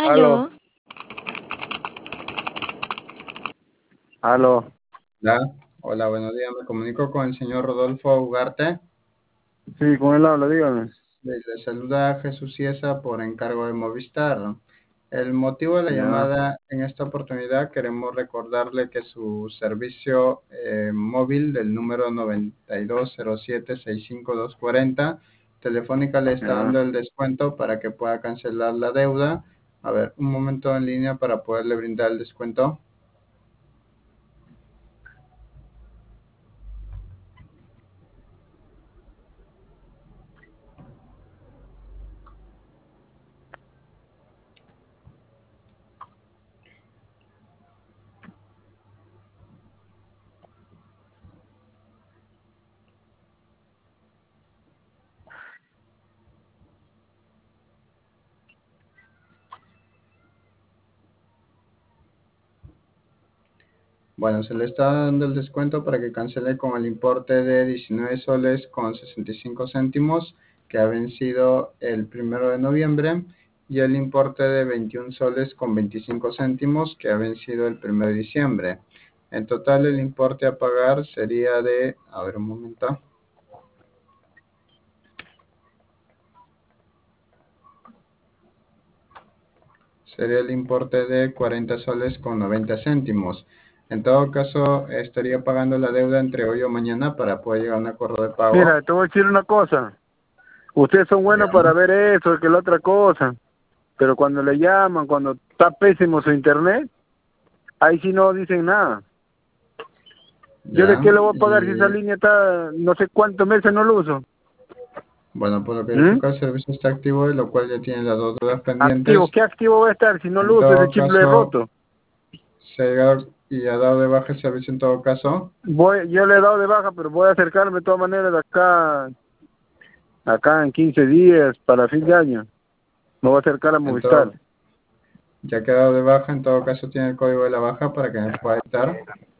Aló, Aló, aló. Hola, hola, buenos días. Me comunico con el señor Rodolfo Ugarte. Sí, con él habla, dígame. Le saluda Jesús Ciesa por encargo de Movistar. El motivo de la Ya. llamada en esta oportunidad, queremos recordarle que su servicio móvil del número 9207-65240, Telefónica le está Ya. dando el descuento para que pueda cancelar la deuda. A ver, un momento en línea para poderle brindar el descuento. Bueno, se le está dando el descuento para que cancele con el importe de 19 soles con 65 céntimos que ha vencido el 1 de noviembre y el importe de 21 soles con 25 céntimos que ha vencido el 1 de diciembre. En total el importe a pagar sería de, a ver un momento, sería el importe de 40 soles con 90 céntimos. En todo caso, estaría pagando la deuda entre hoy o mañana para poder llegar a un acuerdo de pago. Mira, te voy a decir una cosa. Ustedes son buenos para Dígame. ver eso, que la otra cosa. Pero cuando le llaman, cuando está pésimo su internet, ahí sí no dicen nada. ¿Yo de Ya, qué le voy a pagar si esa y línea está no sé cuántos meses no lo uso? bueno, por lo que yo ¿Mm? checo, el servicio está activo, y lo cual ya tiene las dos dudas pendientes. Activo, ¿qué activo voy a estar si no En lo uso? Ese todo chip lo he caso, roto. se ha llegado y ha dado de baja el servicio en todo caso. Yo le he dado de baja, pero voy a acercarme de todas maneras de acá en 15 días para fin de año. Me voy a acercar a En Movistar. todo, ya ha quedado de baja, en todo caso tiene el código de la baja para que me pueda editar.